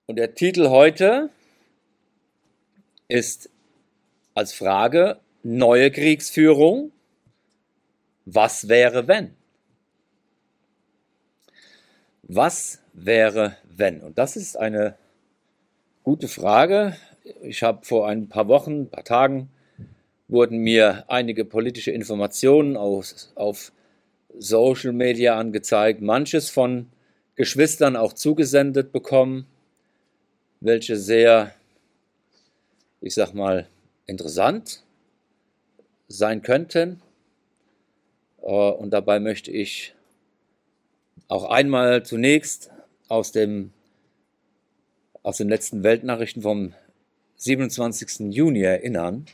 Und der Titel heute ist als Frage: Neue Kriegsführung. Was wäre, wenn? Was wäre, wenn? Und das ist eine gute Frage. Ich habe vor ein paar Wochen, ein paar Tagen, wurden mir einige politische Informationen auf Social Media angezeigt, manches von Geschwistern auch zugesendet bekommen, welche sehr, ich sag mal, interessant sein könnten. Und dabei möchte ich auch einmal zunächst aus den letzten Weltnachrichten vom 27. Juni erinnern.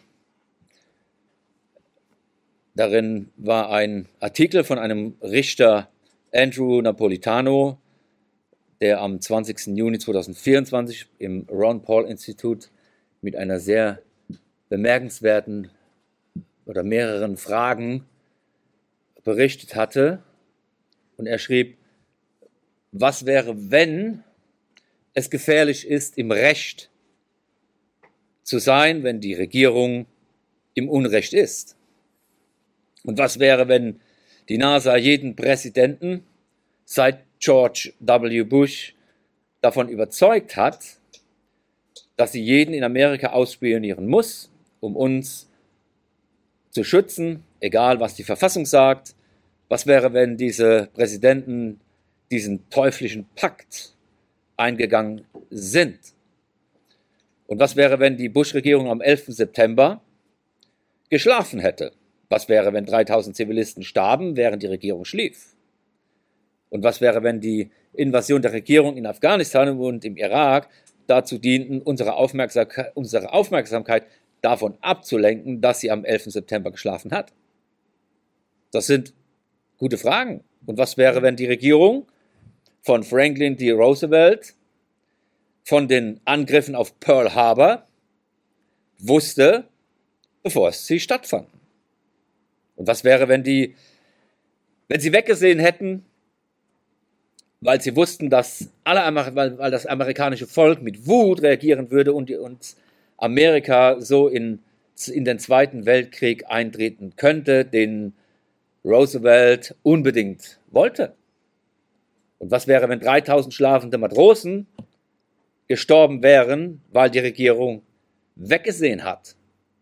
Darin war ein Artikel von einem Richter Andrew Napolitano, der am 20. Juni 2024 im Ron Paul Institut mit einer sehr bemerkenswerten oder mehreren Fragen berichtet hatte. Und er schrieb: Was wäre, wenn es gefährlich ist, im Recht zu sein, wenn die Regierung im Unrecht ist? Und was wäre, wenn die NASA jeden Präsidenten seit George W. Bush davon überzeugt hat, dass sie jeden in Amerika ausspionieren muss, um uns zu schützen, egal was die Verfassung sagt? Was wäre, wenn diese Präsidenten diesen teuflischen Pakt eingegangen sind? Und was wäre, wenn die Bush-Regierung am 11. September geschlafen hätte? Was wäre, wenn 3000 Zivilisten starben, während die Regierung schlief? Und was wäre, wenn die Invasion der Regierung in Afghanistan und im Irak dazu dienten, unsere Aufmerksamkeit davon abzulenken, dass sie am 11. September geschlafen hat? Das sind gute Fragen. Und was wäre, wenn die Regierung von Franklin D. Roosevelt von den Angriffen auf Pearl Harbor wusste, bevor sie stattfanden? Und was wäre, wenn sie weggesehen hätten, weil sie wussten, weil das amerikanische Volk mit Wut reagieren würde und Amerika so in den Zweiten Weltkrieg eintreten könnte, den Roosevelt unbedingt wollte? Und was wäre, wenn 3000 schlafende Matrosen gestorben wären, weil die Regierung weggesehen hat?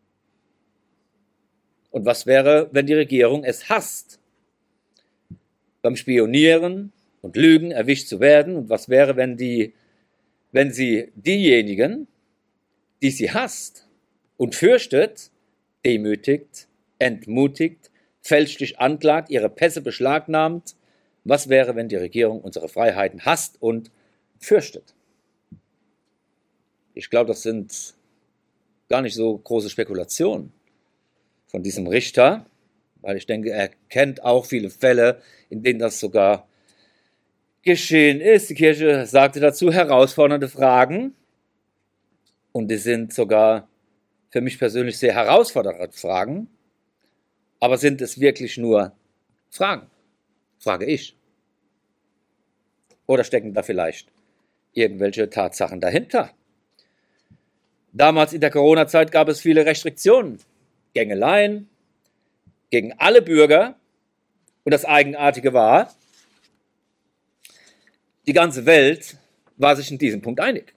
Und was wäre, wenn die Regierung es hasst, beim Spionieren und Lügen erwischt zu werden? Und was wäre, wenn sie diejenigen, die sie hasst und fürchtet, demütigt, entmutigt, fälschlich anklagt, ihre Pässe beschlagnahmt? Was wäre, wenn die Regierung unsere Freiheiten hasst und fürchtet? Ich glaube, das sind gar nicht so große Spekulationen von diesem Richter, weil ich denke, er kennt auch viele Fälle, in denen das sogar geschehen ist. Die Kirche sagte dazu herausfordernde Fragen, und die sind sogar für mich persönlich sehr herausfordernde Fragen. Aber sind es wirklich nur Fragen? Frage ich. Oder stecken da vielleicht irgendwelche Tatsachen dahinter? Damals in der Corona-Zeit gab es viele Restriktionen, Gängeleien gegen alle Bürger. Und das Eigenartige war, die ganze Welt war sich in diesem Punkt einig.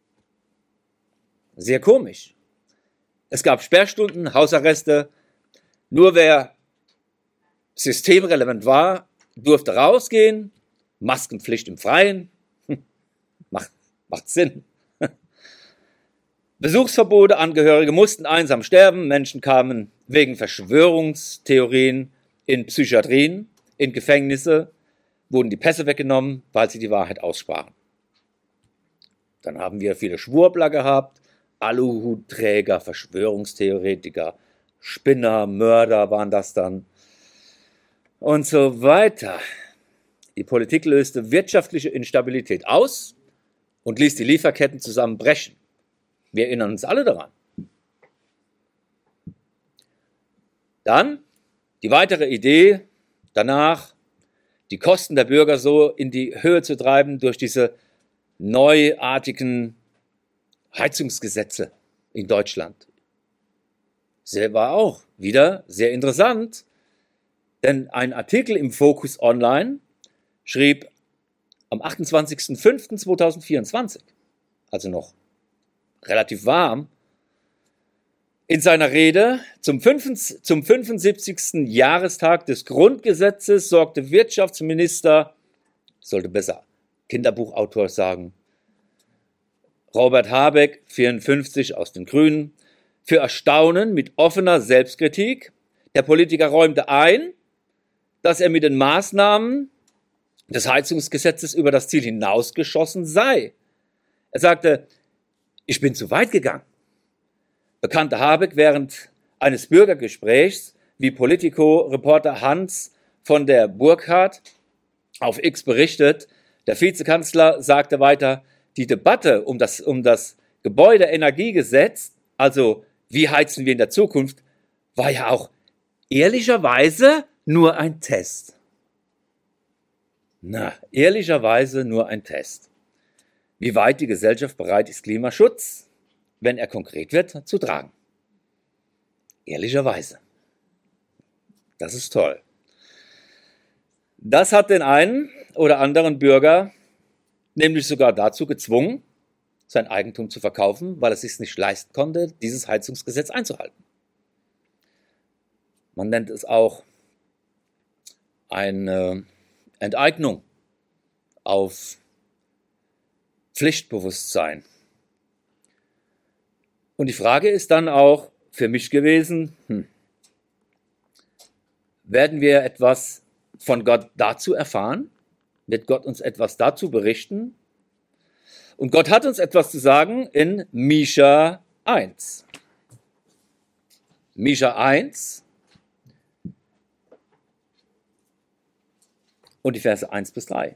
Sehr komisch. Es gab Sperrstunden, Hausarreste. Nur wer systemrelevant war, durfte rausgehen. Maskenpflicht im Freien. Macht Sinn. Besuchsverbote, Angehörige mussten einsam sterben, Menschen kamen wegen Verschwörungstheorien in Psychiatrien, in Gefängnisse, wurden die Pässe weggenommen, weil sie die Wahrheit aussprachen. Dann haben wir viele Schwurbler gehabt, Aluhutträger, Verschwörungstheoretiker, Spinner, Mörder waren das dann und so weiter. Die Politik löste wirtschaftliche Instabilität aus und ließ die Lieferketten zusammenbrechen. Wir erinnern uns alle daran. Dann die weitere Idee danach, die Kosten der Bürger so in die Höhe zu treiben durch diese neuartigen Heizungsgesetze in Deutschland. Das war auch wieder sehr interessant, denn ein Artikel im Focus Online schrieb am 28.05.2024, also noch relativ warm, in seiner Rede zum 75. Jahrestag des Grundgesetzes sorgte Wirtschaftsminister, sollte besser Kinderbuchautor sagen, Robert Habeck, 54 aus den Grünen, für Erstaunen mit offener Selbstkritik. Der Politiker räumte ein, dass er mit den Maßnahmen des Heizungsgesetzes über das Ziel hinausgeschossen sei. Er sagte, ich bin zu weit gegangen. Bekannte Habeck während eines Bürgergesprächs, wie Politico-Reporter Hans von der Burkhardt auf X berichtet. Der Vizekanzler sagte weiter, die Debatte um das Gebäudeenergiegesetz, also wie heizen wir in der Zukunft, war ja auch ehrlicherweise nur ein Test. Ehrlicherweise nur ein Test. Wie weit die Gesellschaft bereit ist, Klimaschutz, wenn er konkret wird, zu tragen. Ehrlicherweise. Das ist toll. Das hat den einen oder anderen Bürger nämlich sogar dazu gezwungen, sein Eigentum zu verkaufen, weil er es sich nicht leisten konnte, dieses Heizungsgesetz einzuhalten. Man nennt es auch eine Enteignung auf Pflichtbewusstsein. Und die Frage ist dann auch für mich gewesen, werden wir etwas von Gott dazu erfahren? Wird Gott uns etwas dazu berichten? Und Gott hat uns etwas zu sagen in Micha 1. Micha 1 und die Verse 1 bis 3.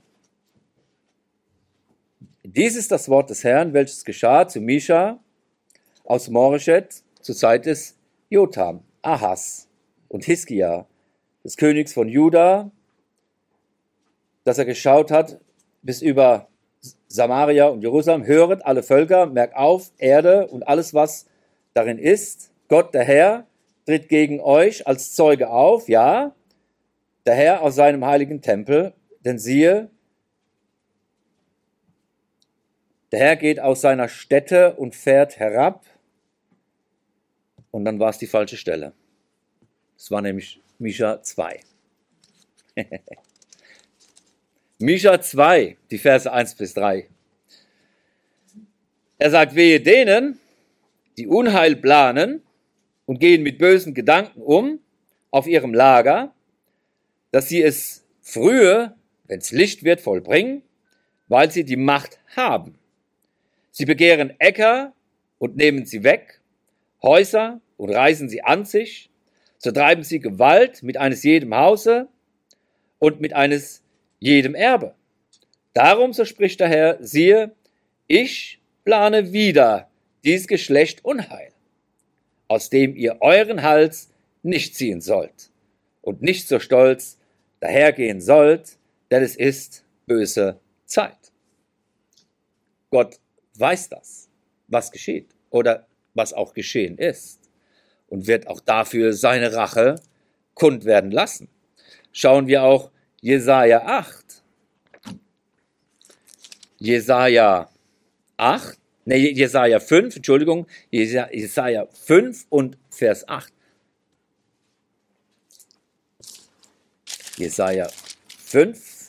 Dies ist das Wort des Herrn, welches geschah zu Micha aus Moreschet zur Zeit des Jotham, Ahas und Hiskia, des Königs von Juda, dass er geschaut hat bis über Samaria und Jerusalem. Höret alle Völker, merkt auf, Erde und alles, was darin ist. Gott, der Herr, tritt gegen euch als Zeuge auf, ja, der Herr aus seinem heiligen Tempel, denn siehe, der Herr geht aus seiner Stätte und fährt herab. Und dann war es die falsche Stelle. Es war nämlich Micha 2. Micha 2, die Verse 1 bis 3. Er sagt, wehe denen, die Unheil planen und gehen mit bösen Gedanken um auf ihrem Lager, dass sie es frühe, wenn es Licht wird, vollbringen, weil sie die Macht haben. Sie begehren Äcker und nehmen sie weg, Häuser und reißen sie an sich, so treiben sie Gewalt mit eines jedem Hause und mit eines jedem Erbe. Darum, so spricht der Herr, siehe, ich plane wieder dies Geschlecht Unheil, aus dem ihr euren Hals nicht ziehen sollt und nicht so stolz dahergehen sollt, denn es ist böse Zeit. Gott weiß das, was geschieht oder was auch geschehen ist und wird auch dafür seine Rache kund werden lassen. Schauen wir auch Jesaja 8. Jesaja 5, Entschuldigung, Jesaja 5 und Vers 8. Jesaja 5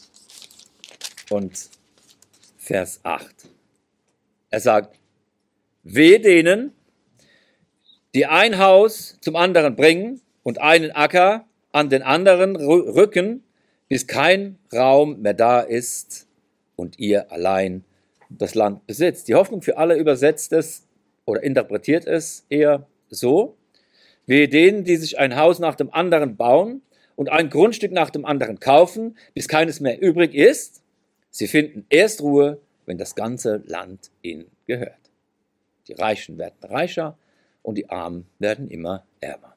und Vers 8. Er sagt, wehe denen, die ein Haus zum anderen bringen und einen Acker an den anderen rücken, bis kein Raum mehr da ist und ihr allein das Land besitzt. Die Hoffnung für alle übersetzt es oder interpretiert es eher so, wehe denen, die sich ein Haus nach dem anderen bauen und ein Grundstück nach dem anderen kaufen, bis keines mehr übrig ist. Sie finden erst Ruhe, wenn das ganze Land ihnen gehört. Die Reichen werden reicher und die Armen werden immer ärmer.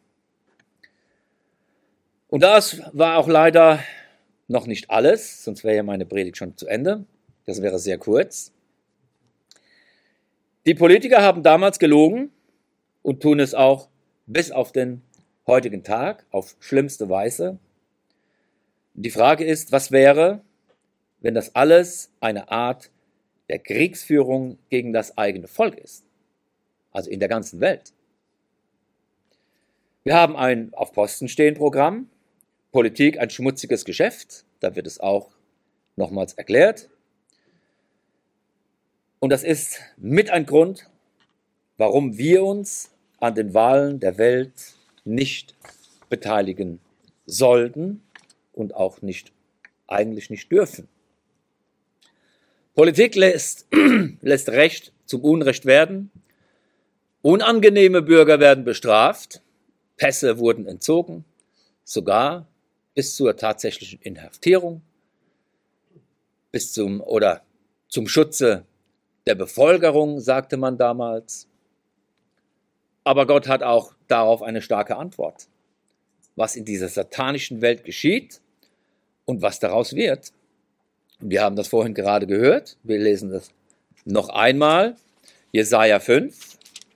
Und das war auch leider noch nicht alles, sonst wäre ja meine Predigt schon zu Ende. Das wäre sehr kurz. Die Politiker haben damals gelogen und tun es auch bis auf den heutigen Tag auf schlimmste Weise. Die Frage ist, was wäre, wenn das alles eine Art der Kriegsführung gegen das eigene Volk ist, also in der ganzen Welt. Wir haben ein auf Posten stehen Programm, Politik ein schmutziges Geschäft, da wird es auch nochmals erklärt. Und das ist mit ein Grund, warum wir uns an den Wahlen der Welt nicht beteiligen sollten und auch eigentlich nicht dürfen. Politik lässt Recht zum Unrecht werden, unangenehme Bürger werden bestraft, Pässe wurden entzogen, sogar bis zur tatsächlichen Inhaftierung, zum Schutze der Bevölkerung, sagte man damals. Aber Gott hat auch darauf eine starke Antwort, was in dieser satanischen Welt geschieht und was daraus wird. Wir haben das vorhin gerade gehört, wir lesen das noch einmal, Jesaja 5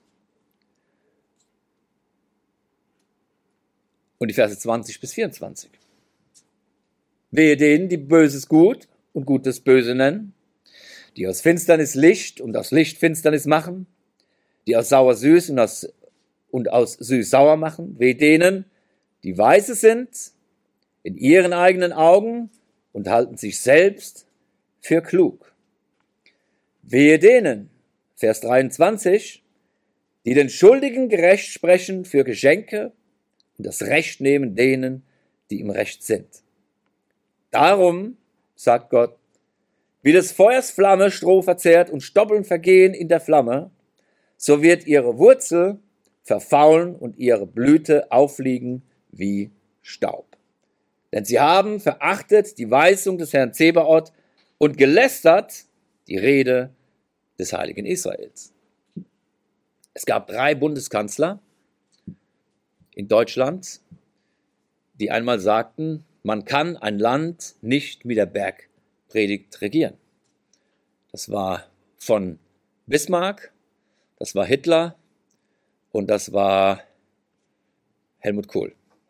und die Verse 20 bis 24. Wehe denen, die Böses gut und Gutes böse nennen, die aus Finsternis Licht und aus Licht Finsternis machen, die aus sauer süß und aus süß sauer machen. Wehe denen, die weise sind in ihren eigenen Augen und halten sich selbst für klug. Wehe denen, Vers 23, die den Schuldigen gerecht sprechen für Geschenke und das Recht nehmen denen, die im Recht sind. Darum, sagt Gott, wie des Feuers Flamme Stroh verzehrt und Stoppeln vergehen in der Flamme, so wird ihre Wurzel verfaulen und ihre Blüte aufliegen wie Staub. Denn sie haben verachtet die Weisung des Herrn Zebaoth und gelästert die Rede des Heiligen Israels. Es gab 3 Bundeskanzler in Deutschland, die einmal sagten, man kann ein Land nicht mit der Bergpredigt regieren. Das war von Bismarck, das war Hitler und das war Helmut Kohl.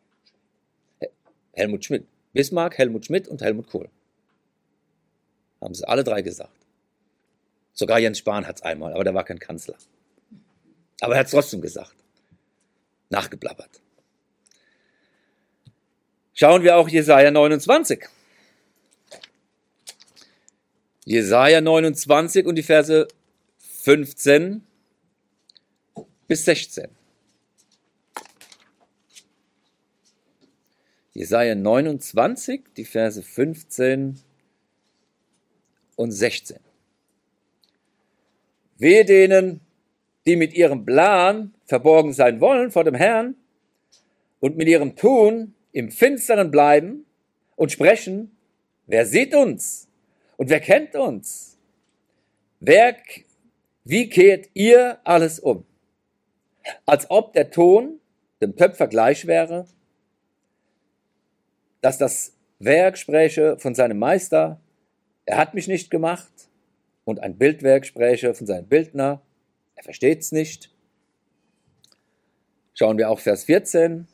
Helmut Schmidt. Bismarck, Helmut Schmidt und Helmut Kohl. Haben sie alle 3 gesagt. Sogar Jens Spahn hat es einmal, aber der war kein Kanzler. Aber er hat es trotzdem gesagt. Nachgeblabbert. Schauen wir auch Jesaja 29. Jesaja 29 und die Verse 15 bis 16. Jesaja 29, die Verse 15 und 16. Wehe denen, die mit ihrem Plan verborgen sein wollen vor dem Herrn und mit ihrem Tun im Finsteren bleiben und sprechen, wer sieht uns und wer kennt uns? Wie kehrt ihr alles um? Als ob der Ton dem Töpfer gleich wäre, dass das Werk spräche von seinem Meister, er hat mich nicht gemacht, und ein Bildwerk spräche von seinem Bildner, er versteht es nicht. Schauen wir auch Vers 14.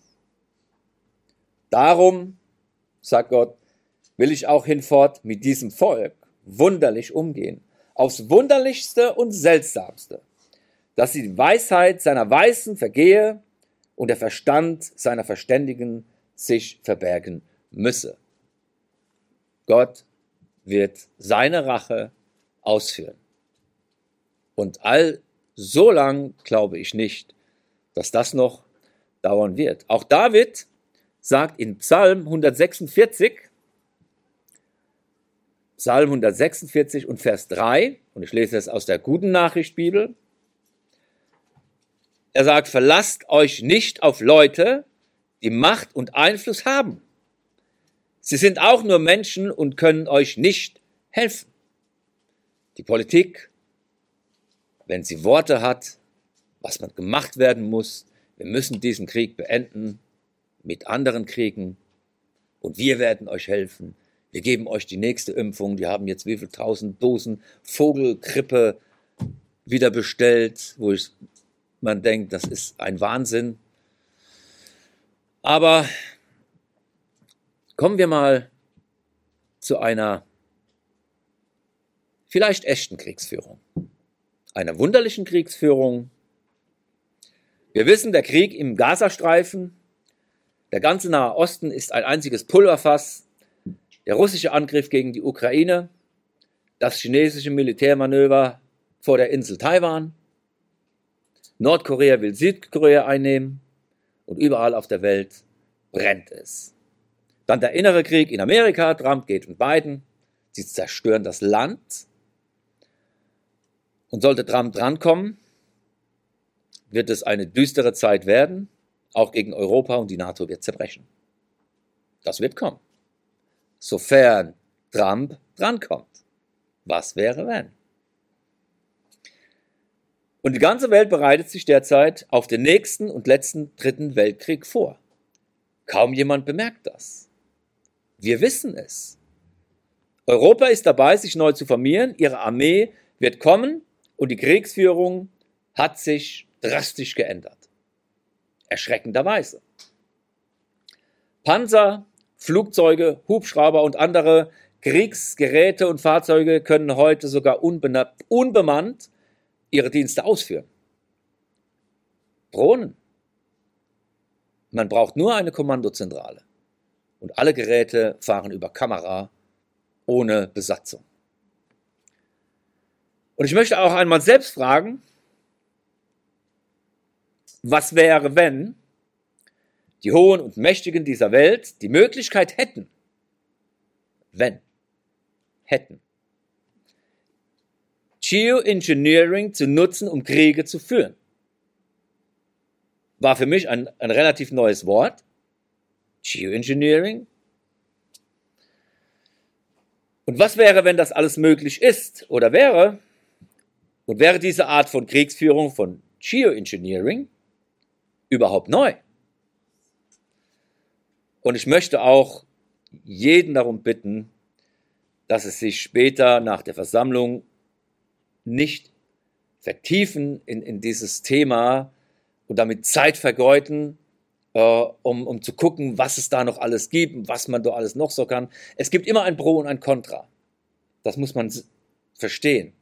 Darum, sagt Gott, will ich auch hinfort mit diesem Volk wunderlich umgehen, aufs Wunderlichste und Seltsamste, dass die Weisheit seiner Weisen vergehe und der Verstand seiner Verständigen sich verbergen müsse. Gott wird seine Rache ausführen. Und so lang glaube ich nicht, dass das noch dauern wird. Auch David sagt in Psalm 146 und Vers 3, und ich lese es aus der Guten Nachricht Bibel, er sagt, verlasst euch nicht auf Leute, die Macht und Einfluss haben. Sie sind auch nur Menschen und können euch nicht helfen. Die Politik, wenn sie Worte hat, was man gemacht werden muss, wir müssen diesen Krieg beenden mit anderen Kriegen und wir werden euch helfen. wir geben euch die nächste Impfung, die haben jetzt wie viel 1000 Dosen Vogelgrippe wieder bestellt, man denkt, das ist ein Wahnsinn. Aber kommen wir mal zu einer vielleicht echten Kriegsführung, einer wunderlichen Kriegsführung. Wir wissen, der Krieg im Gazastreifen, der ganze Nahe Osten ist ein einziges Pulverfass. Der russische Angriff gegen die Ukraine, das chinesische Militärmanöver vor der Insel Taiwan, Nordkorea will Südkorea einnehmen und überall auf der Welt brennt es. Dann der innere Krieg in Amerika, Trump geht und Biden, sie zerstören das Land. Und sollte Trump drankommen, wird es eine düstere Zeit werden, auch gegen Europa, und die NATO wird zerbrechen. Das wird kommen. Sofern Trump drankommt. Was wäre, wenn? Und die ganze Welt bereitet sich derzeit auf den nächsten und letzten Dritten Weltkrieg vor. Kaum jemand bemerkt das. Wir wissen es. Europa ist dabei, sich neu zu formieren. Ihre Armee wird kommen und die Kriegsführung hat sich drastisch geändert. Erschreckenderweise. Panzer, Flugzeuge, Hubschrauber und andere Kriegsgeräte und Fahrzeuge können heute sogar unbemannt ihre Dienste ausführen. Drohnen. Man braucht nur eine Kommandozentrale. Und alle Geräte fahren über Kamera ohne Besatzung. Und ich möchte auch einmal selbst fragen, was wäre, wenn die Hohen und Mächtigen dieser Welt die Möglichkeit hätten, Geoengineering zu nutzen, um Kriege zu führen. War für mich ein relativ neues Wort. Geoengineering. Und was wäre, wenn das alles möglich ist oder wäre? Und wäre diese Art von Kriegsführung, von Geoengineering, überhaupt neu? Und ich möchte auch jeden darum bitten, dass es sich später nach der Versammlung nicht vertiefen in dieses Thema und damit Zeit vergeuden, um zu gucken, was es da noch alles gibt und was man da alles noch so kann. Es gibt immer ein Pro und ein Contra. Das muss man verstehen.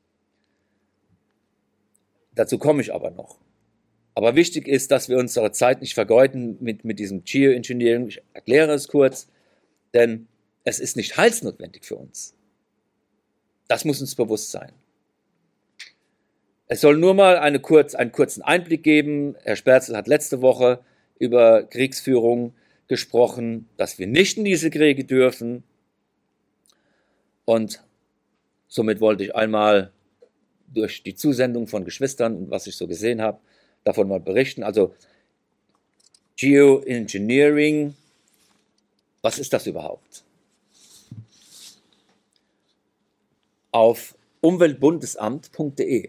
Dazu komme ich aber noch. Aber wichtig ist, dass wir unsere Zeit nicht vergeuden mit diesem Geoengineering. Ich erkläre es kurz, denn es ist nicht heilsnotwendig für uns. Das muss uns bewusst sein. Es soll nur mal einen kurzen Einblick geben. Herr Sperzel hat letzte Woche über Kriegsführung gesprochen, dass wir nicht in diese Kriege dürfen. Und somit wollte ich einmal durch die Zusendung von Geschwistern und was ich so gesehen habe, davon mal berichten. Also Geoengineering, was ist das überhaupt? Auf umweltbundesamt.de.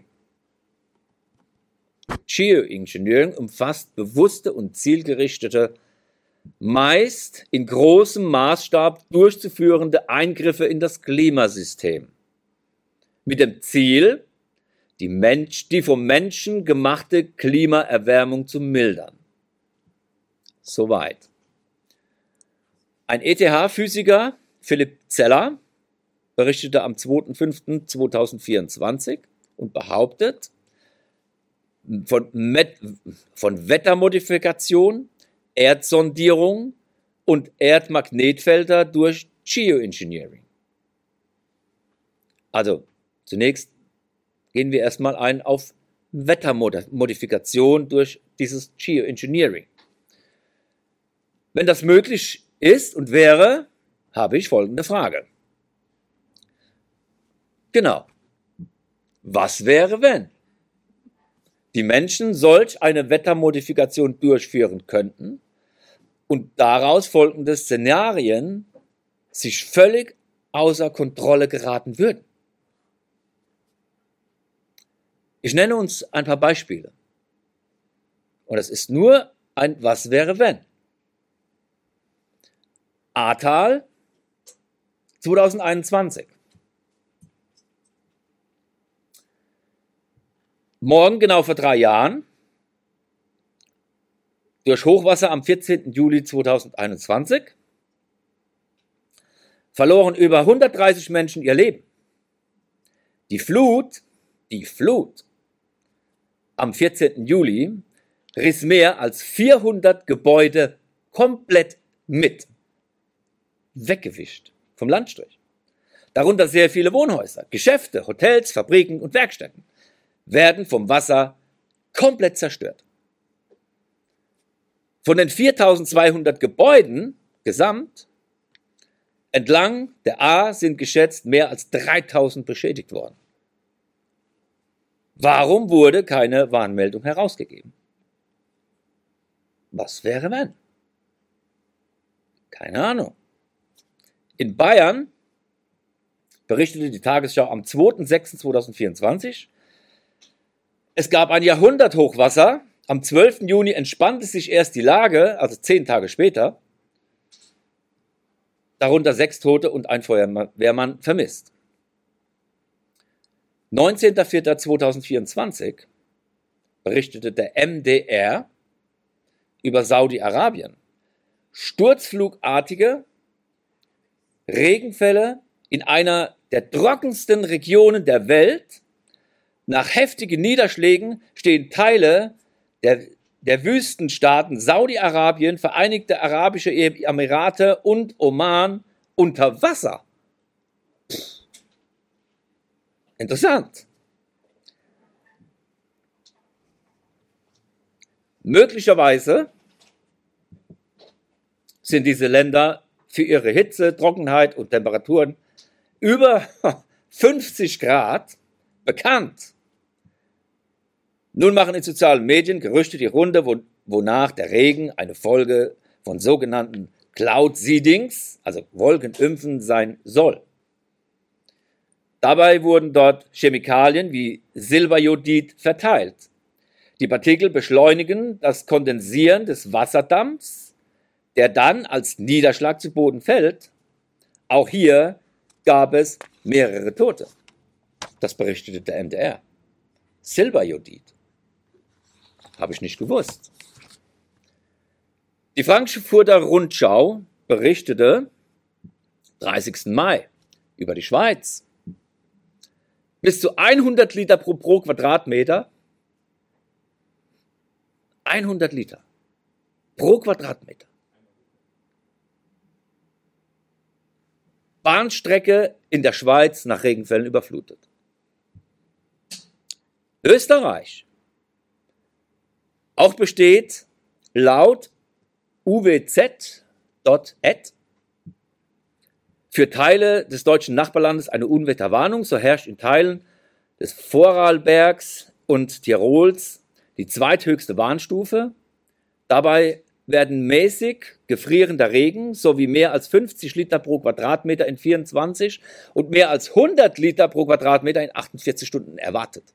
Geoengineering umfasst bewusste und zielgerichtete, meist in großem Maßstab durchzuführende Eingriffe in das Klimasystem. Mit dem Ziel, die vom Menschen gemachte Klimaerwärmung zu mildern. Soweit. Ein ETH-Physiker, Philipp Zeller, berichtete am 2.5.2024 und behauptet, von Wettermodifikation, Erdsondierung und Erdmagnetfelder durch Geoengineering. Also zunächst gehen wir erstmal ein auf Wettermodifikation durch dieses Geoengineering. Wenn das möglich ist und wäre, habe ich folgende Frage. Genau. Was wäre, wenn die Menschen solch eine Wettermodifikation durchführen könnten und daraus folgende Szenarien sich völlig außer Kontrolle geraten würden? Ich nenne uns ein paar Beispiele. Und es ist nur ein Was wäre wenn. Ahrtal 2021. Morgen, genau vor 3 Jahren, durch Hochwasser am 14. Juli 2021, verloren über 130 Menschen ihr Leben. Die Flut am 14. Juli riss mehr als 400 Gebäude komplett mit. Weggewischt vom Landstrich. Darunter sehr viele Wohnhäuser, Geschäfte, Hotels, Fabriken und Werkstätten werden vom Wasser komplett zerstört. Von den 4200 Gebäuden gesamt entlang der A sind geschätzt mehr als 3000 beschädigt worden. Warum wurde keine Warnmeldung herausgegeben? Was wäre wenn? Keine Ahnung. In Bayern berichtete die Tagesschau am 2.6.2024, es gab ein Jahrhunderthochwasser. Am 12. Juni entspannte sich erst die Lage, also 10 Tage später, darunter 6 Tote und ein Feuerwehrmann vermisst. 19.04.2024 berichtete der MDR über Saudi-Arabien. Sturzflugartige Regenfälle in einer der trockensten Regionen der Welt. Nach heftigen Niederschlägen stehen Teile der Wüstenstaaten Saudi-Arabien, Vereinigte Arabische Emirate und Oman unter Wasser. Interessant. Möglicherweise sind diese Länder für ihre Hitze, Trockenheit und Temperaturen über 50 Grad bekannt. Nun machen in sozialen Medien Gerüchte die Runde, wonach der Regen eine Folge von sogenannten Cloud Seedings, also Wolkenimpfen, sein soll. Dabei wurden dort Chemikalien wie Silberjodid verteilt. Die Partikel beschleunigen das Kondensieren des Wasserdampfs, der dann als Niederschlag zu Boden fällt. Auch hier gab es mehrere Tote. Das berichtete der MDR. Silberjodid. Habe ich nicht gewusst. Die Frankfurter Rundschau berichtete 30. Mai über die Schweiz. Bis zu 100 Liter pro Quadratmeter. 100 Liter pro Quadratmeter. Bahnstrecke in der Schweiz nach Regenfällen überflutet. Österreich. Auch besteht laut uwz.at für Teile des deutschen Nachbarlandes eine Unwetterwarnung. So herrscht in Teilen des Vorarlbergs und Tirols die zweithöchste Warnstufe. Dabei werden mäßig gefrierender Regen sowie mehr als 50 Liter pro Quadratmeter in 24 und mehr als 100 Liter pro Quadratmeter in 48 Stunden erwartet.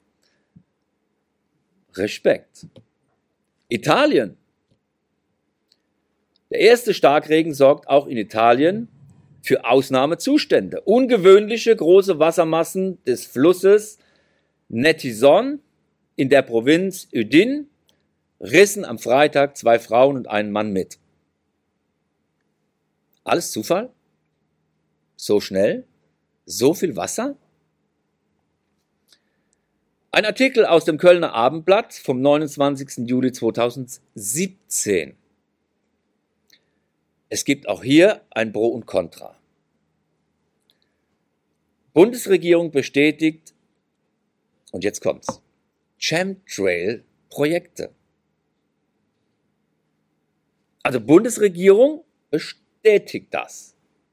Respekt. Italien. Der erste Starkregen sorgt auch in Italien für Ausnahmezustände. Ungewöhnliche große Wassermassen des Flusses Netison in der Provinz Udine rissen am Freitag 2 Frauen und einen Mann mit. Alles Zufall? So schnell? So viel Wasser? Ein Artikel aus dem Kölner Abendblatt vom 29. Juli 2017. Es gibt auch hier ein Pro und Contra. Bundesregierung bestätigt, und jetzt kommt's, Chemtrail-Projekte. Also Bundesregierung bestätigt das.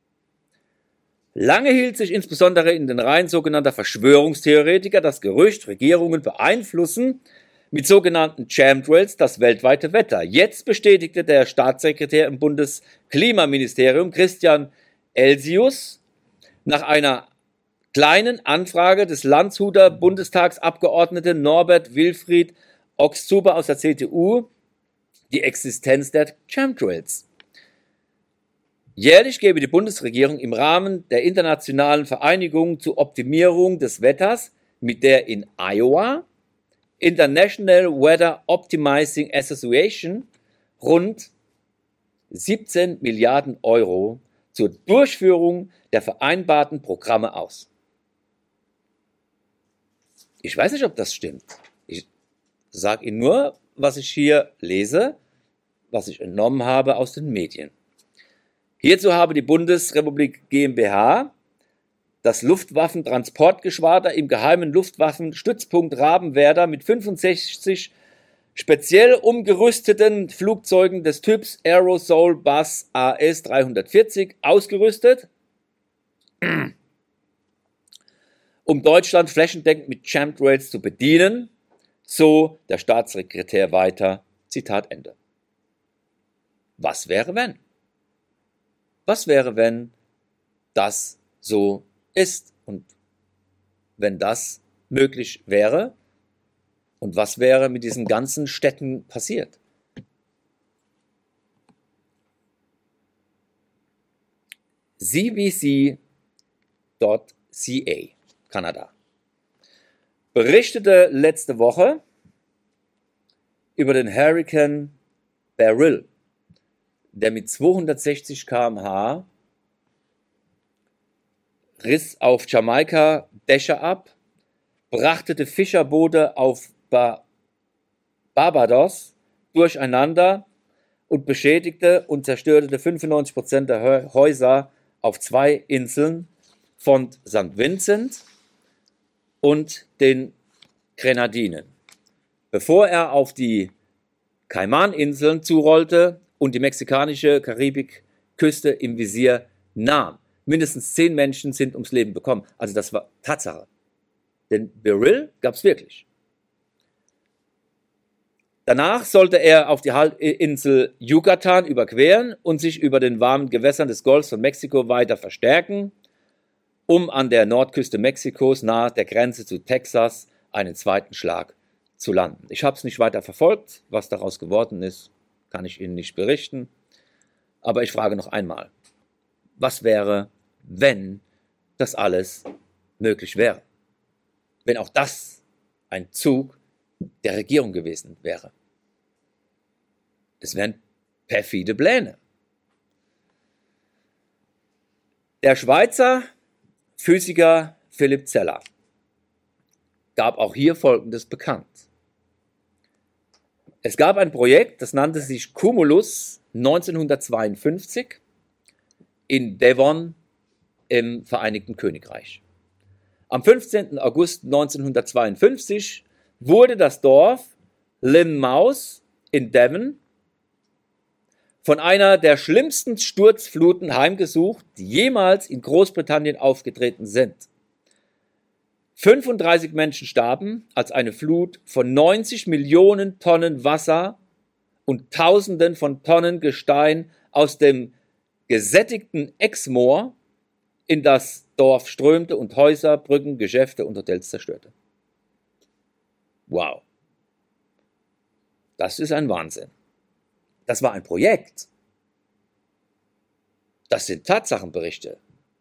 Lange hielt sich insbesondere in den Reihen sogenannter Verschwörungstheoretiker das Gerücht, Regierungen beeinflussen mit sogenannten Chemtrails das weltweite Wetter. Jetzt bestätigte der Staatssekretär im Bundesklimaministerium Christian Elsius nach einer kleinen Anfrage des Landshuter Bundestagsabgeordneten Norbert Wilfried Oxzuber aus der CDU die Existenz der Chemtrails. Jährlich gebe die Bundesregierung im Rahmen der internationalen Vereinigung zur Optimierung des Wetters, mit der in Iowa International Weather Optimizing Association, rund 17 Milliarden Euro zur Durchführung der vereinbarten Programme aus. Ich weiß nicht, ob das stimmt. Ich sage Ihnen nur, was ich hier lese, was ich entnommen habe aus den Medien. Hierzu habe die Bundesrepublik GmbH das Luftwaffentransportgeschwader im geheimen Luftwaffenstützpunkt Rabenwerder mit 65 speziell umgerüsteten Flugzeugen des Typs Aerosol Bus AS-340 ausgerüstet, um Deutschland flächendeckend mit Chemtrails zu bedienen, so der Staatssekretär weiter, Zitat Ende. Was wäre, wenn? Was wäre, wenn das so ist und wenn das möglich wäre? Und was wäre mit diesen ganzen Städten passiert? CBC.ca, Kanada, berichtete letzte Woche über den Hurrikan Beryl, der mit 260 km/h riss auf Jamaika Dächer ab, brachte Fischerboote auf Barbados durcheinander und beschädigte und zerstörte 95% der Häuser auf 2 Inseln von St. Vincent und den Grenadinen, bevor er auf die Kaimaninseln zurollte und die mexikanische Karibikküste im Visier nahm. Mindestens 10 Menschen sind ums Leben gekommen. Also das war Tatsache. Den Beryl gab es wirklich. Danach sollte er auf die Halbinsel Yucatan überqueren und sich über den warmen Gewässern des Golfs von Mexiko weiter verstärken, um an der Nordküste Mexikos nahe der Grenze zu Texas einen zweiten Schlag zu landen. Ich habe es nicht weiter verfolgt. Was daraus geworden ist, kann ich Ihnen nicht berichten. Aber ich frage noch einmal, was wäre, wenn das alles möglich wäre? Wenn auch das ein Zug der Regierung gewesen wäre. Es wären perfide Pläne. Der Schweizer Physiker Philipp Zeller gab auch hier Folgendes bekannt. Es gab ein Projekt, das nannte sich Cumulus 1952 in Devon im Vereinigten Königreich. Am 15. August 1952 wurde das Dorf Lynmouth in Devon von einer der schlimmsten Sturzfluten heimgesucht, die jemals in Großbritannien aufgetreten sind. 35 Menschen starben, als eine Flut von 90 Millionen Tonnen Wasser und Tausenden von Tonnen Gestein aus dem gesättigten Exmoor in das Dorf strömte und Häuser, Brücken, Geschäfte und Hotels zerstörte. Wow. Das ist ein Wahnsinn. Das war ein Projekt. Das sind Tatsachenberichte.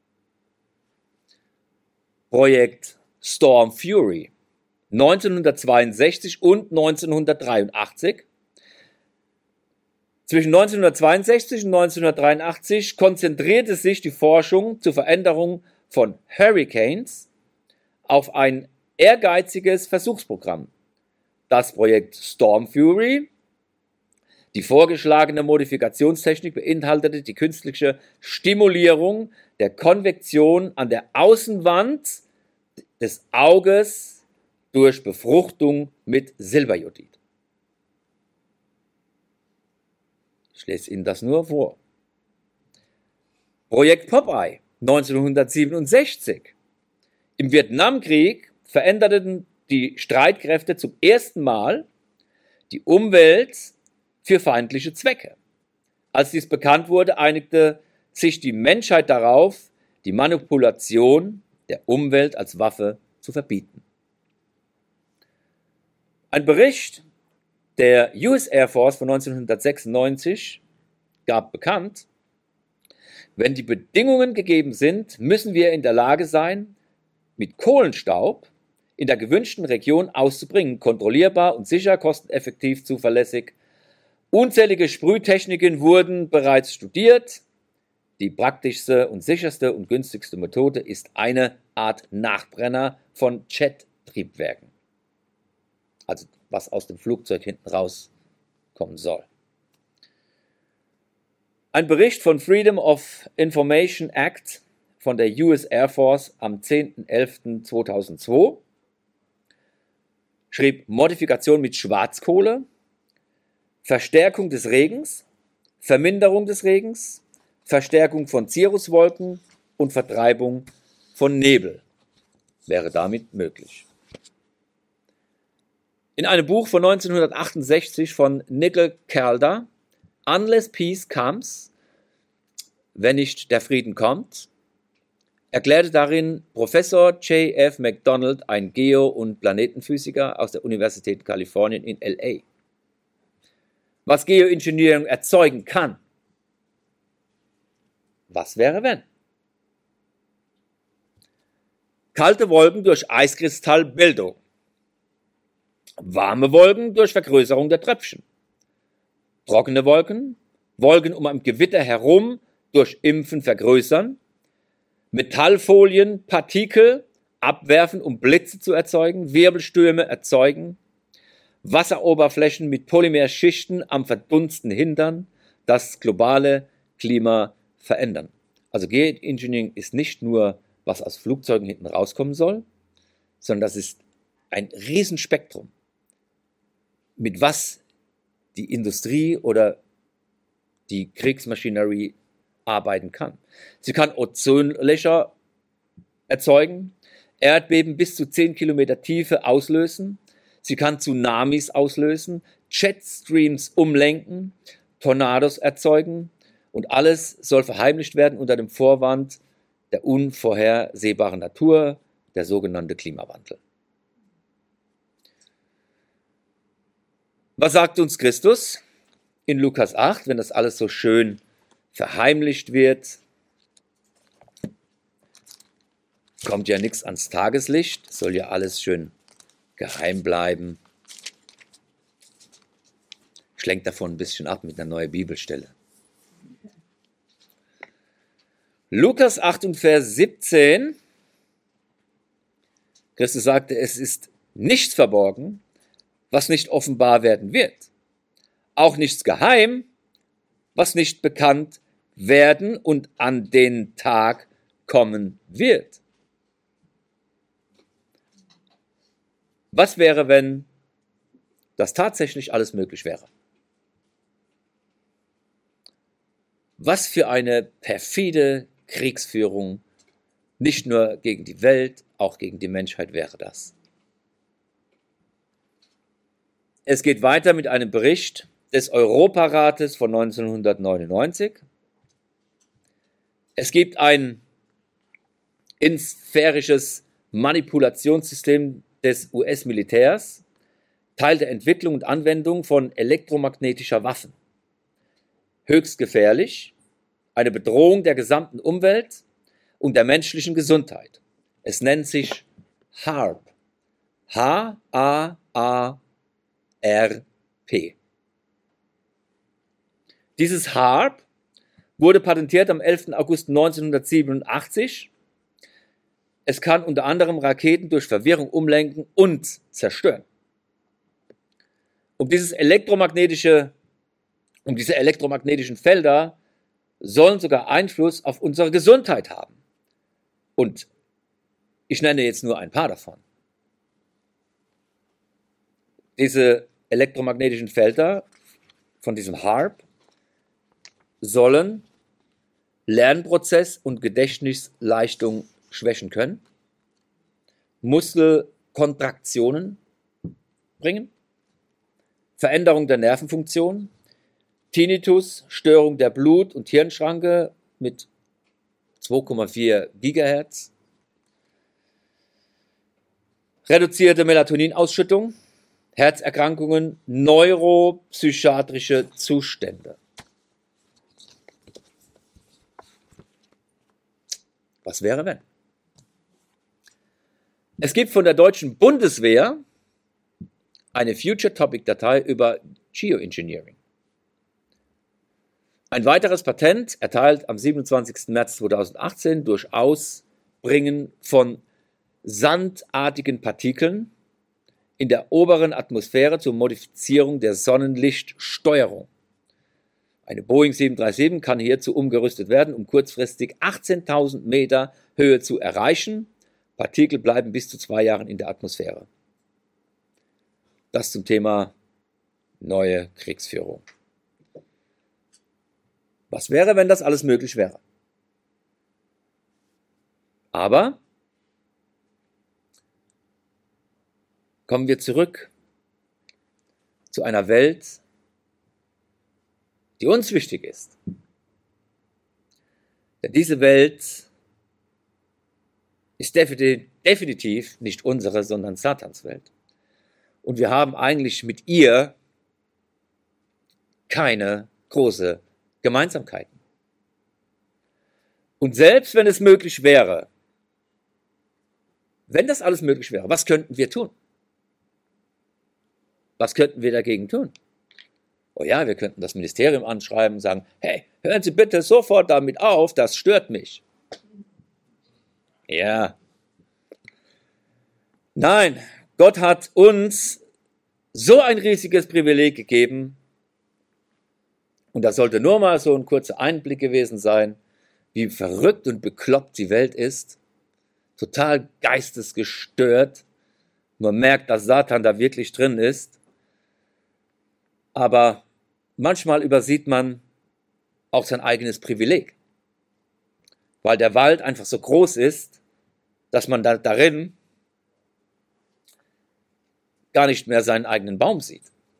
Projekt Storm Fury 1962 und 1983. Zwischen 1962 und 1983 konzentrierte sich die Forschung zur Veränderung von Hurricanes auf ein ehrgeiziges Versuchsprogramm. Das Projekt Storm Fury, die vorgeschlagene Modifikationstechnik, beinhaltete die künstliche Stimulierung der Konvektion an der Außenwand des Auges durch Befruchtung mit Silberjodid. Ich lese Ihnen das nur vor. Projekt Popeye 1967. Im Vietnamkrieg veränderten die Streitkräfte zum ersten Mal die Umwelt für feindliche Zwecke. Als dies bekannt wurde, einigte sich die Menschheit darauf, die Manipulation der Umwelt als Waffe zu verbieten. Ein Bericht der US Air Force von 1996 gab bekannt, Wenn die Bedingungen gegeben sind, müssen wir in der Lage sein, mit Kohlenstaub in der gewünschten Region auszubringen, kontrollierbar und sicher, kosteneffektiv, zuverlässig. Unzählige Sprühtechniken wurden bereits studiert. Die praktischste und sicherste und günstigste Methode ist eine Art Nachbrenner von Jet-Triebwerken. Also was aus dem Flugzeug hinten rauskommen soll. Ein Bericht von Freedom of Information Act von der US Air Force am 10.11.2002 schrieb Modifikation mit Schwarzkohle, Verstärkung des Regens, Verminderung des Regens, Verstärkung von Cirruswolken und Vertreibung von Nebel wäre damit möglich. In einem Buch von 1968 von Nickel Calder, Unless Peace Comes, wenn nicht der Frieden kommt, erklärte darin Professor J.F. McDonald, ein Geo- und Planetenphysiker aus der Universität Kalifornien in L.A., was Geoengineering erzeugen kann. Was wäre, wenn? Kalte Wolken durch Eiskristallbildung. Warme Wolken durch Vergrößerung der Tröpfchen. Trockene Wolken, Wolken um ein Gewitter herum durch Impfen vergrößern. Metallfolien, Partikel abwerfen, um Blitze zu erzeugen. Wirbelstürme erzeugen. Wasseroberflächen mit Polymerschichten am Verdunsten hindern. Das globale Klima verändern. Also Geoengineering ist nicht nur, was aus Flugzeugen hinten rauskommen soll, sondern das ist ein Riesenspektrum, mit was die Industrie oder die Kriegsmaschinerie arbeiten kann. Sie kann Ozonlöcher erzeugen, Erdbeben bis zu 10 Kilometer Tiefe auslösen, sie kann Tsunamis auslösen, Jetstreams umlenken, Tornados erzeugen und alles soll verheimlicht werden unter dem Vorwand der unvorhersehbaren Natur, der sogenannte Klimawandel. Was sagt uns Christus in Lukas 8, wenn das alles so schön verheimlicht wird? Kommt ja nichts ans Tageslicht, soll ja alles schön geheim bleiben. Ich lenke davon ein bisschen ab mit einer neuen Bibelstelle. Lukas 8 und Vers 17. Christus sagte, es ist nichts verborgen, was nicht offenbar werden wird. Auch nichts geheim, was nicht bekannt werden und an den Tag kommen wird. Was wäre, wenn das tatsächlich alles möglich wäre? Was für eine perfide Kriegsführung, nicht nur gegen die Welt, auch gegen die Menschheit wäre das. Es geht weiter mit einem Bericht des Europarates von 1999. Es gibt ein sphärisches Manipulationssystem des US-Militärs, Teil der Entwicklung und Anwendung von elektromagnetischer Waffen. Höchst gefährlich, eine Bedrohung der gesamten Umwelt und der menschlichen Gesundheit. Es nennt sich HAARP. H-A-A-R-P. Dieses HAARP wurde patentiert am 11. August 1987. Es kann unter anderem Raketen durch Verwirrung umlenken und zerstören. Diese elektromagnetischen Felder sollen sogar Einfluss auf unsere Gesundheit haben. Und ich nenne jetzt nur ein paar davon. Diese elektromagnetischen Felder von diesem HAARP sollen Lernprozess und Gedächtnisleistung schwächen können, Muskelkontraktionen bringen, Veränderung der Nervenfunktion, Tinnitus, Störung der Blut- und Hirnschranke mit 2,4 Gigahertz, reduzierte Melatoninausschüttung, Herzerkrankungen, neuropsychiatrische Zustände. Was wäre, wenn? Es gibt von der deutschen Bundeswehr eine Future-Topic-Datei über Geoengineering. Ein weiteres Patent, erteilt am 27. März 2018 durch Ausbringen von sandartigen Partikeln in der oberen Atmosphäre zur Modifizierung der Sonnenlichtsteuerung. Eine Boeing 737 kann hierzu umgerüstet werden, um kurzfristig 18.000 Meter Höhe zu erreichen. Partikel bleiben bis zu 2 Jahren in der Atmosphäre. Das zum Thema neue Kriegsführung. Was wäre, wenn das alles möglich wäre? Aber kommen wir zurück zu einer Welt, die uns wichtig ist. Denn diese Welt ist definitiv nicht unsere, sondern Satans Welt. Und wir haben eigentlich mit ihr keine große Gemeinsamkeiten. Und selbst wenn es möglich wäre, wenn das alles möglich wäre, was könnten wir tun? Was könnten wir dagegen tun? Oh ja, wir könnten das Ministerium anschreiben und sagen, hey, hören Sie bitte sofort damit auf, das stört mich. Ja. Nein, Gott hat uns so ein riesiges Privileg gegeben, und das sollte nur mal so ein kurzer Einblick gewesen sein, wie verrückt und bekloppt die Welt ist, total geistesgestört. Man merkt, dass Satan da wirklich drin ist, aber manchmal übersieht man auch sein eigenes Privileg, weil der Wald einfach so groß ist, dass man darin gar nicht mehr seinen eigenen Baum sieht.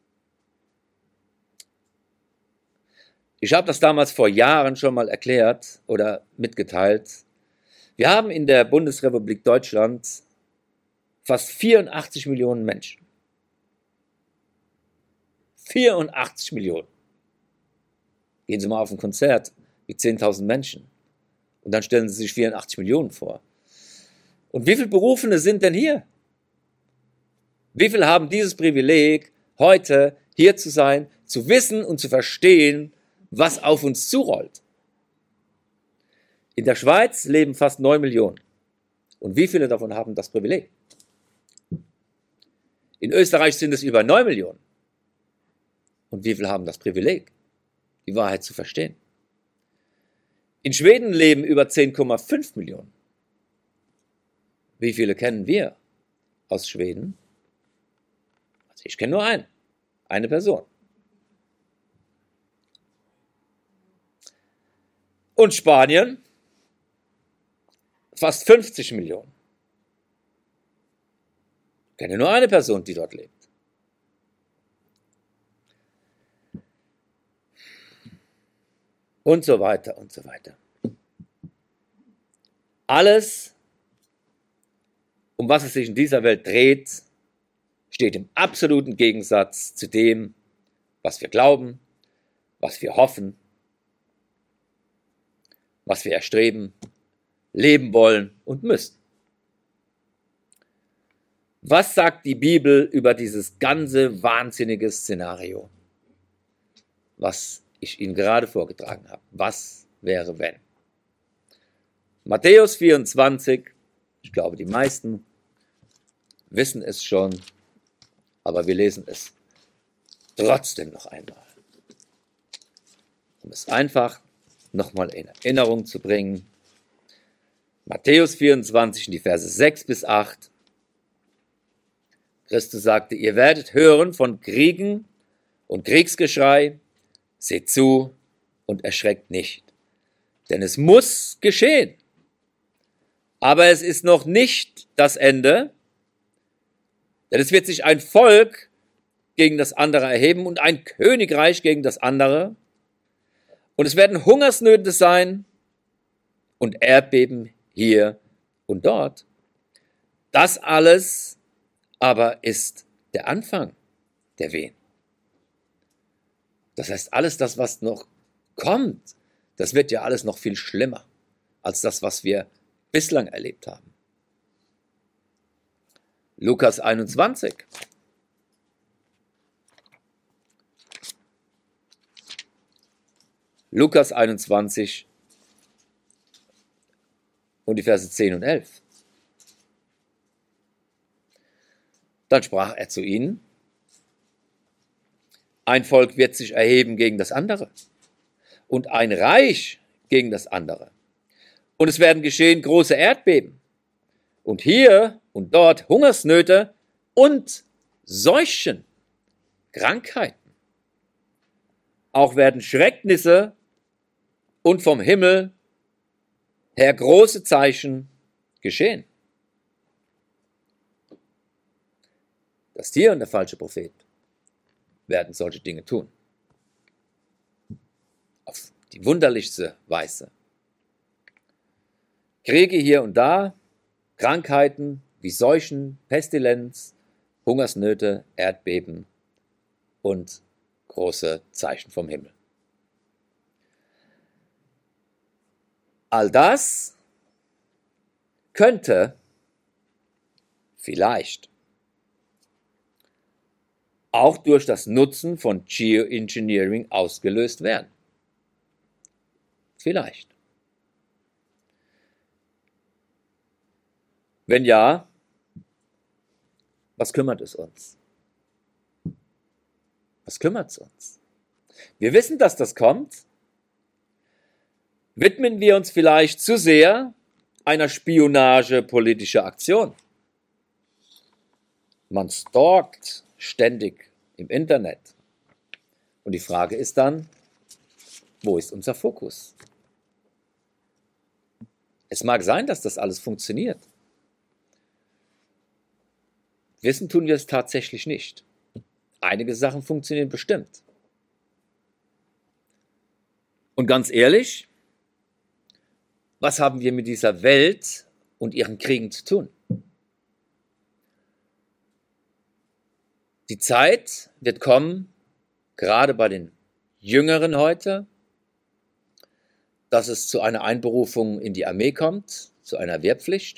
Ich habe das damals vor Jahren schon mal erklärt oder mitgeteilt. Wir haben in der Bundesrepublik Deutschland fast 84 Millionen Menschen. 84 Millionen. Gehen Sie mal auf ein Konzert mit 10.000 Menschen und dann stellen Sie sich 84 Millionen vor. Und wie viele Berufene sind denn hier? Wie viele haben dieses Privileg, heute hier zu sein, zu wissen und zu verstehen, was auf uns zurollt? In der Schweiz leben fast 9 Millionen. Und wie viele davon haben das Privileg? In Österreich sind es über 9 Millionen. Und wie viele haben das Privileg, die Wahrheit zu verstehen? In Schweden leben über 10,5 Millionen. Wie viele kennen wir aus Schweden? Also ich kenne nur eine Person. Und Spanien, fast 50 Millionen. Ich kenne nur eine Person, die dort lebt. Und so weiter und so weiter. Alles, um was es sich in dieser Welt dreht, steht im absoluten Gegensatz zu dem, was wir glauben, was wir hoffen, was wir erstreben, leben wollen und müssen. Was sagt die Bibel über dieses ganze wahnsinnige Szenario, was ich Ihnen gerade vorgetragen habe? Was wäre, wenn? Matthäus 24, ich glaube, die meisten wissen es schon, aber wir lesen es trotzdem noch einmal, um es einfach nochmal in Erinnerung zu bringen. Matthäus 24, die Verse 6 bis 8. Christus sagte, ihr werdet hören von Kriegen und Kriegsgeschrei, seht zu und erschreckt nicht, denn es muss geschehen. Aber es ist noch nicht das Ende, denn es wird sich ein Volk gegen das andere erheben und ein Königreich gegen das andere. Und es werden Hungersnöte sein und Erdbeben hier und dort. Das alles aber ist der Anfang der Wehen. Das heißt, alles das, was noch kommt, das wird ja alles noch viel schlimmer als das, was wir bislang erlebt haben. Lukas 21. Lukas 21 und die Verse 10 und 11. Dann sprach er zu ihnen: Ein Volk wird sich erheben gegen das andere und ein Reich gegen das andere. Und es werden geschehen große Erdbeben und hier und dort Hungersnöte und Seuchen, Krankheiten. Auch werden Schrecknisse und vom Himmel her große Zeichen geschehen. Das Tier und der falsche Prophet werden solche Dinge tun. Auf die wunderlichste Weise. Kriege hier und da, Krankheiten wie Seuchen, Pestilenz, Hungersnöte, Erdbeben und große Zeichen vom Himmel. All das könnte vielleicht auch durch das Nutzen von Geoengineering ausgelöst werden. Vielleicht. Wenn ja, was kümmert es uns? Was kümmert es uns? Wir wissen, dass das kommt. Widmen wir uns vielleicht zu sehr einer Spionage politischer Aktion? Man stalkt ständig im Internet. Und die Frage ist dann, wo ist unser Fokus? Es mag sein, dass das alles funktioniert. Wissen tun wir es tatsächlich nicht. Einige Sachen funktionieren bestimmt. Und ganz ehrlich, was haben wir mit dieser Welt und ihren Kriegen zu tun? Die Zeit wird kommen, gerade bei den Jüngeren heute, dass es zu einer Einberufung in die Armee kommt, zu einer Wehrpflicht.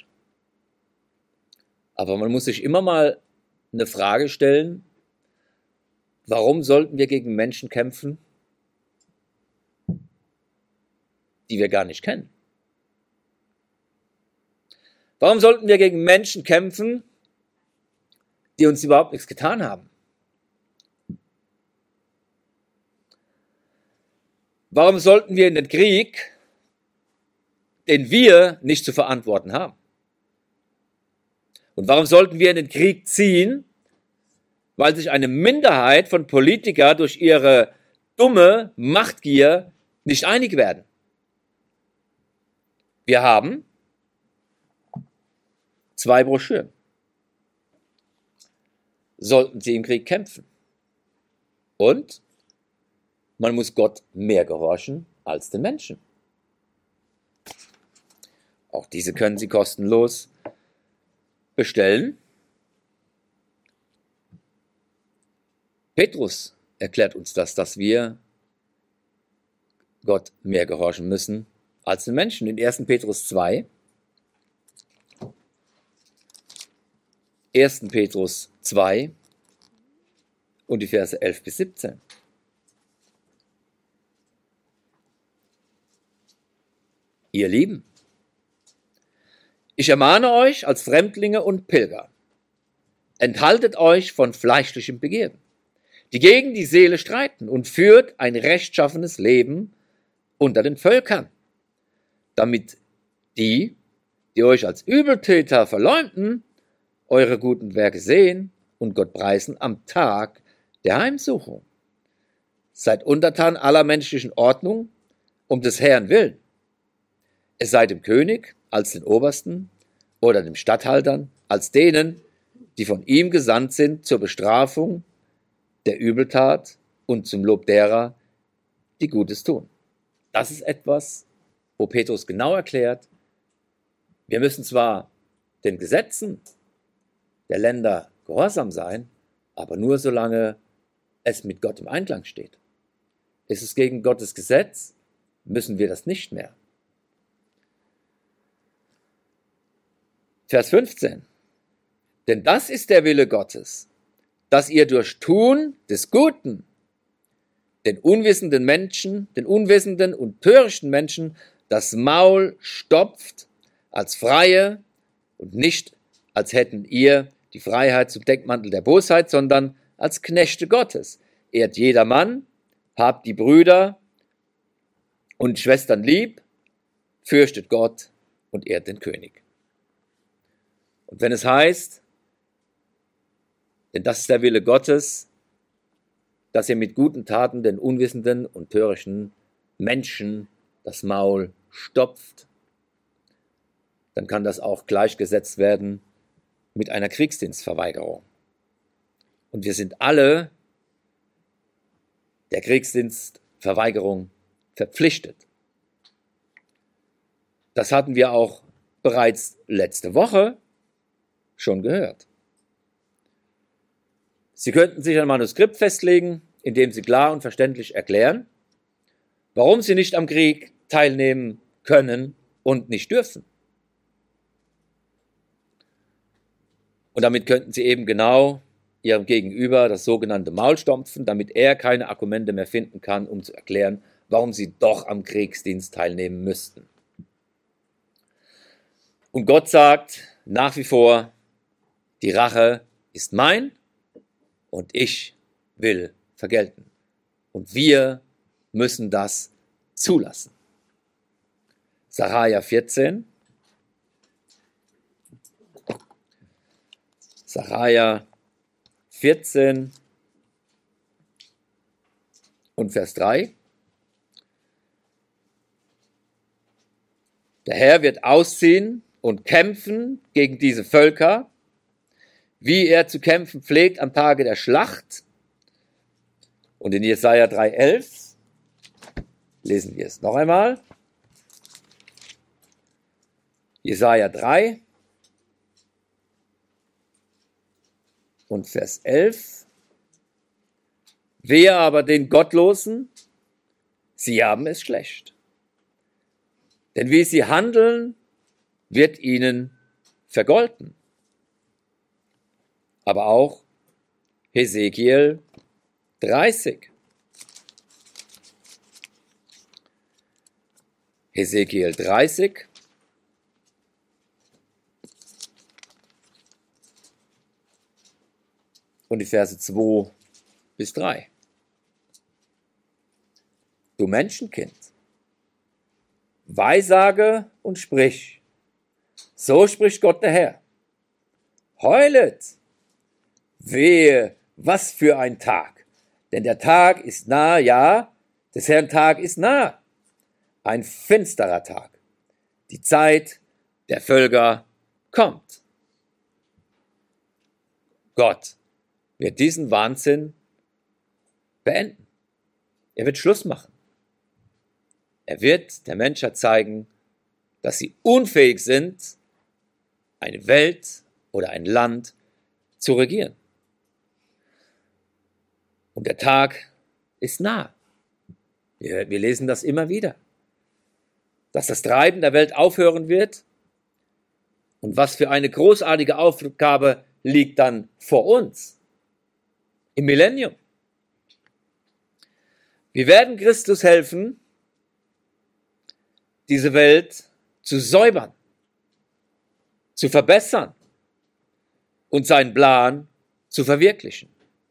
Aber man muss sich immer mal eine Frage stellen: Warum sollten wir gegen Menschen kämpfen, die wir gar nicht kennen? Warum sollten wir gegen Menschen kämpfen, die uns überhaupt nichts getan haben? Warum sollten wir in den Krieg, den wir nicht zu verantworten haben? Und warum sollten wir in den Krieg ziehen, weil sich eine Minderheit von Politikern durch ihre dumme Machtgier nicht einig werden? Wir haben 2 Broschüren. Sollten sie im Krieg kämpfen? Und man muss Gott mehr gehorchen als den Menschen. Auch diese können Sie kostenlos bestellen. Petrus erklärt uns das, dass wir Gott mehr gehorchen müssen als den Menschen. In 1. Petrus 2. 1. Petrus 2 und die Verse 11 bis 17. Ihr Lieben, ich ermahne euch als Fremdlinge und Pilger, enthaltet euch von fleischlichem Begehren, die gegen die Seele streiten, und führt ein rechtschaffenes Leben unter den Völkern, damit die euch als Übeltäter verleumden, eure guten Werke sehen und Gott preisen am Tag der Heimsuchung. Seid untertan aller menschlichen Ordnung um des Herrn willen. Es sei dem König als den Obersten oder den Statthaltern als denen, die von ihm gesandt sind zur Bestrafung der Übeltat und zum Lob derer, die Gutes tun. Das ist etwas, wo Petrus genau erklärt, wir müssen zwar den Gesetzen der Länder gehorsam sein, aber nur solange es mit Gott im Einklang steht. Ist es gegen Gottes Gesetz, müssen wir das nicht mehr. Vers 15. Denn das ist der Wille Gottes, dass ihr durch Tun des Guten den unwissenden und törichten Menschen das Maul stopft als Freie und nicht als hätten ihr die Freiheit zum Deckmantel der Bosheit, sondern als Knechte Gottes. Ehrt jedermann, habt die Brüder und Schwestern lieb, fürchtet Gott und ehrt den König. Und wenn es heißt, denn das ist der Wille Gottes, dass ihr mit guten Taten den unwissenden und törichten Menschen das Maul stopft, dann kann das auch gleichgesetzt werden mit einer Kriegsdienstverweigerung. Und wir sind alle der Kriegsdienstverweigerung verpflichtet. Das hatten wir auch bereits letzte Woche schon gehört. Sie könnten sich ein Manuskript festlegen, in dem Sie klar und verständlich erklären, warum Sie nicht am Krieg teilnehmen können und nicht dürfen. Und damit könnten Sie eben genau Ihrem Gegenüber das sogenannte Maul stopfen, damit er keine Argumente mehr finden kann, um zu erklären, warum Sie doch am Kriegsdienst teilnehmen müssten. Und Gott sagt nach wie vor, die Rache ist mein und ich will vergelten. Und wir müssen das zulassen. Sacharja 14. Sacharja 14 und Vers 3. Der Herr wird ausziehen und kämpfen gegen diese Völker, wie er zu kämpfen pflegt am Tage der Schlacht. Und in Jesaja 3,11 lesen wir es noch einmal. Jesaja 3 und Vers 11. Wehe aber den Gottlosen, sie haben es schlecht. Denn wie sie handeln, wird ihnen vergolten. Aber auch Hesekiel 30. Hesekiel 30. Und die Verse 2 bis 3. Du Menschenkind, weissage und sprich. So spricht Gott der Herr. Heulet, wehe, was für ein Tag. Denn der Tag ist nah, ja, des Herrn Tag ist nah. Ein finsterer Tag. Die Zeit der Völker kommt. Gott wird diesen Wahnsinn beenden. Er wird Schluss machen. Er wird der Menschheit zeigen, dass sie unfähig sind, eine Welt oder ein Land zu regieren. Und der Tag ist nah. Wir lesen das immer wieder. Dass das Treiben der Welt aufhören wird. Und was für eine großartige Aufgabe liegt dann vor uns im Millennium. Wir werden Christus helfen, diese Welt zu säubern, zu verbessern und seinen Plan zu verwirklichen.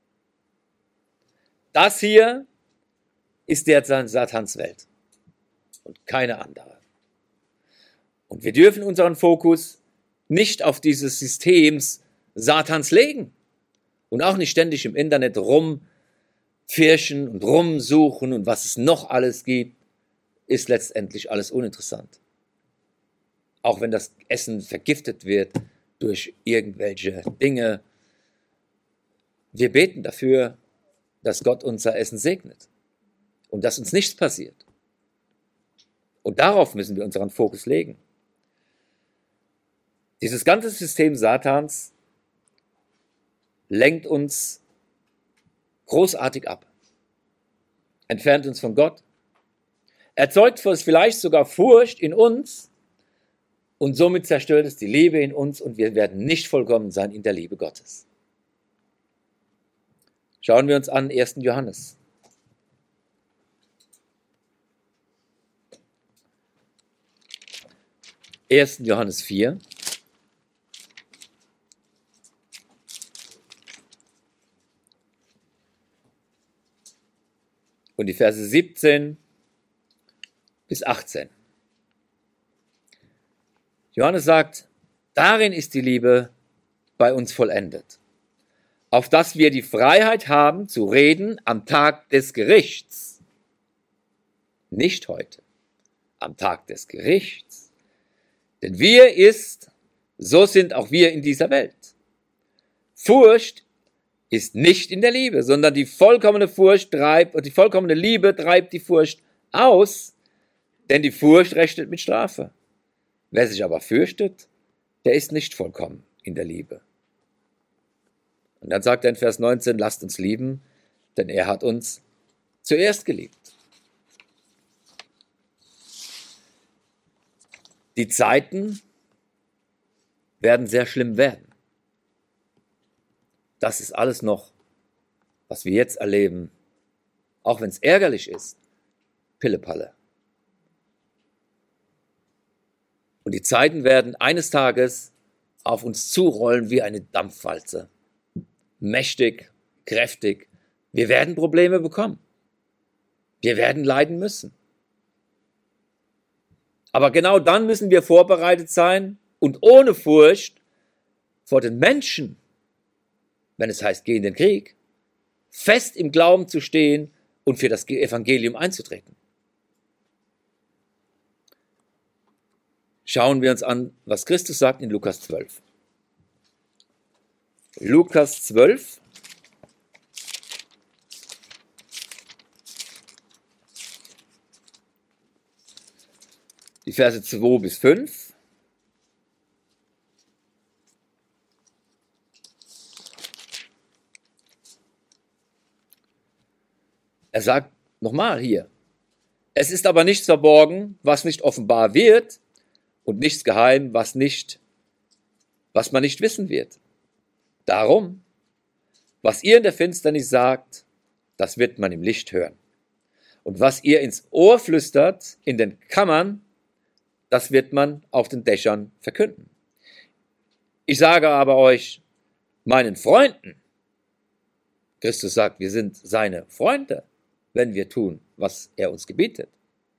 Das hier ist der Satans Welt und keine andere. Und wir dürfen unseren Fokus nicht auf dieses Systems Satans legen und auch nicht ständig im Internet rumfirschen und rumsuchen und was es noch alles gibt, ist letztendlich alles uninteressant. Auch wenn das Essen vergiftet wird durch irgendwelche Dinge. Wir beten dafür, dass Gott unser Essen segnet und dass uns nichts passiert. Und darauf müssen wir unseren Fokus legen. Dieses ganze System Satans lenkt uns großartig ab, entfernt uns von Gott, erzeugt vielleicht sogar Furcht in uns, Und somit zerstört es die Liebe in uns und wir werden nicht vollkommen sein in der Liebe Gottes. Schauen wir uns an 1. Johannes. 1. Johannes 4. Und die Verse 17 bis 18. Johannes sagt, darin ist die Liebe bei uns vollendet, auf dass wir die Freiheit haben zu reden am Tag des Gerichts. Nicht heute, am Tag des Gerichts. Denn wie er ist, so sind auch wir in dieser Welt. Furcht ist nicht in der Liebe, sondern die vollkommene Liebe treibt die Furcht aus, denn die Furcht rechnet mit Strafe. Wer sich aber fürchtet, der ist nicht vollkommen in der Liebe. Und dann sagt er in Vers 19, lasst uns lieben, denn er hat uns zuerst geliebt. Die Zeiten werden sehr schlimm werden. Das ist alles noch, was wir jetzt erleben, auch wenn es ärgerlich ist, Pillepalle. Und die Zeiten werden eines Tages auf uns zurollen wie eine Dampfwalze. Mächtig, kräftig. Wir werden Probleme bekommen. Wir werden leiden müssen. Aber genau dann müssen wir vorbereitet sein und ohne Furcht vor den Menschen, wenn es heißt, geh in den Krieg, fest im Glauben zu stehen und für das Evangelium einzutreten. Schauen wir uns an, was Christus sagt in Lukas 12. Lukas 12. Die Verse 2 bis 5. Er sagt nochmal hier, es ist aber nichts verborgen, was nicht offenbar wird, und nichts geheim, was man nicht wissen wird. Darum, was ihr in der Finsternis sagt, das wird man im Licht hören. Und was ihr ins Ohr flüstert in den Kammern, das wird man auf den Dächern verkünden. Ich sage aber euch, meinen Freunden, Christus sagt, wir sind seine Freunde, wenn wir tun, was er uns gebietet.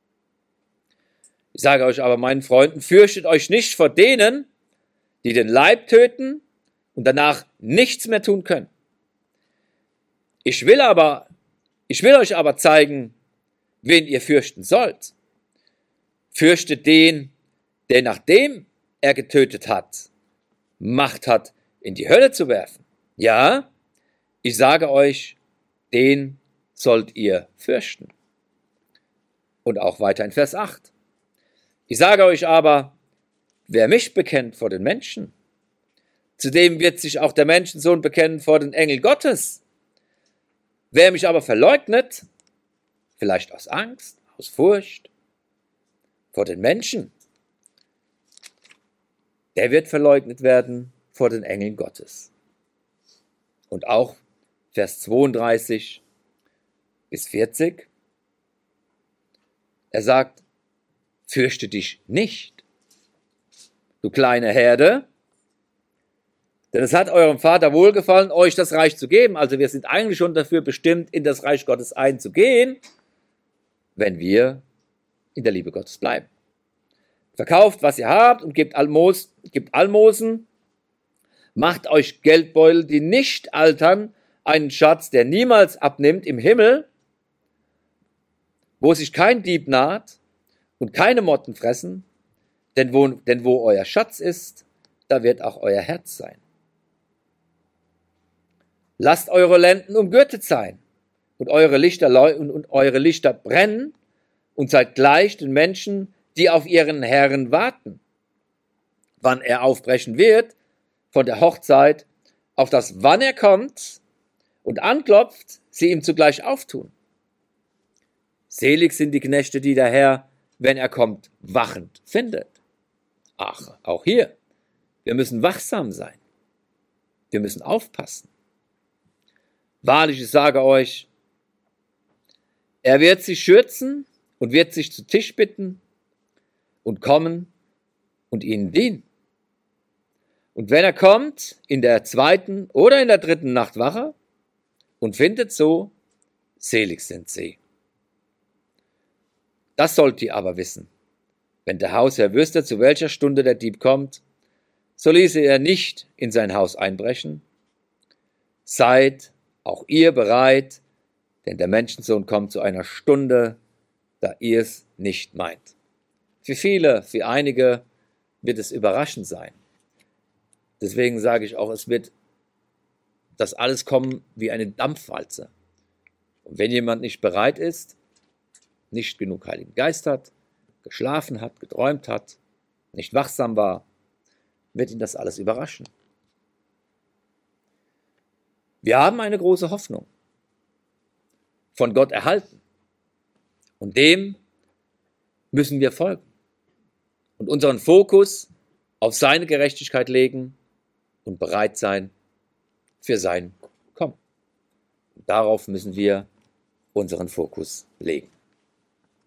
Ich sage euch aber, meinen Freunden, fürchtet euch nicht vor denen, die den Leib töten und danach nichts mehr tun können. Ich will euch aber zeigen, wen ihr fürchten sollt. Fürchtet den, der nachdem er getötet hat, Macht hat, in die Hölle zu werfen. Ja, ich sage euch, den sollt ihr fürchten. Und auch weiter in Vers 8. Ich sage euch aber, wer mich bekennt vor den Menschen, zu dem wird sich auch der Menschensohn bekennen vor den Engeln Gottes. Wer mich aber verleugnet, vielleicht aus Angst, aus Furcht, vor den Menschen, der wird verleugnet werden vor den Engeln Gottes. Und auch Vers 32 bis 40. Er sagt, fürchte dich nicht, du kleine Herde, denn es hat eurem Vater wohlgefallen, euch das Reich zu geben. Also wir sind eigentlich schon dafür bestimmt, in das Reich Gottes einzugehen, wenn wir in der Liebe Gottes bleiben. Verkauft, was ihr habt und gebt Almosen, macht euch Geldbeutel, die nicht altern, einen Schatz, der niemals abnimmt im Himmel, wo sich kein Dieb naht und keine Motten fressen, denn wo euer Schatz ist, da wird auch euer Herz sein. Lasst eure Lenden umgürtet sein und eure Lichter brennen und seid gleich den Menschen, die auf ihren Herrn warten, wann er aufbrechen wird von der Hochzeit, auf das, wann er kommt und anklopft, sie ihm zugleich auftun. Selig sind die Knechte, die der Herr, wenn er kommt, wachend findet. Ach, auch hier, wir müssen wachsam sein. Wir müssen aufpassen. Wahrlich, ich sage euch, er wird sich schürzen und wird sich zu Tisch bitten und kommen und ihnen dienen. Und wenn er kommt, in der 2. oder in der 3. Nacht wache und findet so, selig sind sie. Das sollt ihr aber wissen. Wenn der Hausherr wüsste, zu welcher Stunde der Dieb kommt, so ließe er nicht in sein Haus einbrechen. Seid auch ihr bereit, denn der Menschensohn kommt zu einer Stunde, da ihr es nicht meint. Für viele, für einige wird es überraschend sein. Deswegen sage ich auch, es wird das alles kommen wie eine Dampfwalze. Und wenn jemand nicht bereit ist, nicht genug Heiligen Geist hat, geschlafen hat, geträumt hat, nicht wachsam war, wird ihn das alles überraschen. Wir haben eine große Hoffnung, von Gott erhalten. Und dem müssen wir folgen und unseren Fokus auf seine Gerechtigkeit legen und bereit sein für sein Kommen. Und darauf müssen wir unseren Fokus legen.